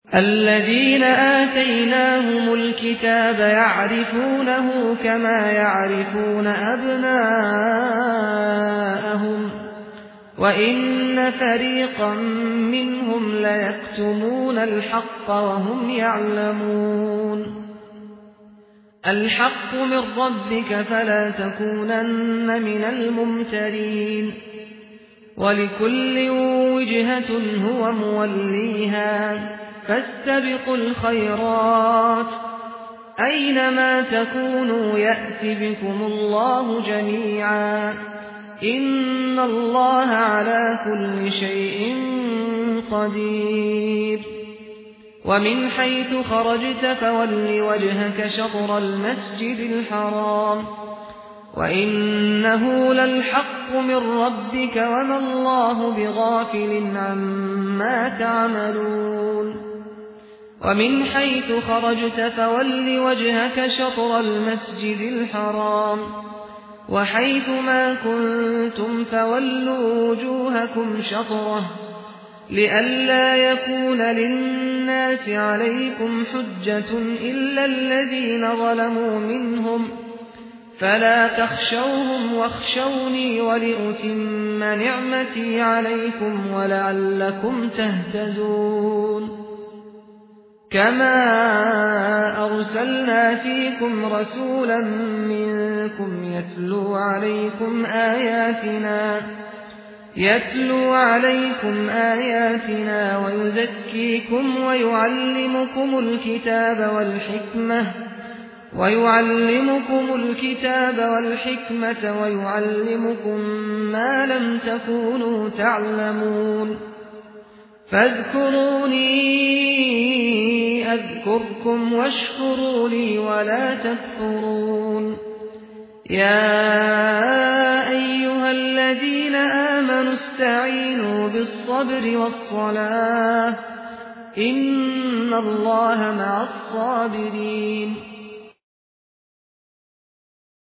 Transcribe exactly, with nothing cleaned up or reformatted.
الذين آتيناهم الكتاب يعرفونه كما يعرفون أبناءهم وإن فريقا منهم ليكتمون الحق وهم يعلمون. الحق من ربك فلا تكونن من الممترين. ولكل وجهة هو موليها فاستبقوا الخيرات أينما تكونوا يأت بكم الله جميعا إن الله على كل شيء قدير. ومن حيث خرجت فول وجهك شطر المسجد الحرام وإنه للحق من ربك وما الله بغافل عما تعملون. ومن حيث خرجت فول وجهك شطر المسجد الحرام وحيث ما كنتم فولوا وجوهكم شطره لئلا يكون للناس عليكم حجة إلا الذين ظلموا منهم فلا تخشوهم واخشوني ولأتم نعمتي عليكم ولعلكم تهتدون. كما أرسلنا فيكم رسولا منكم يتلو عليكم آياتنا يتلو عليكم آياتنا ويزكيكم ويعلمكم الكتاب والحكمة ويعلمكم الكتاب والحكمة ويعلمكم ما لم تكونوا تعلمون. فاذكروني أذكركم واشكروا لي ولا تكفرون. يا أيها الذين آمنوا استعينوا بالصبر والصلاة إن الله مع الصابرين.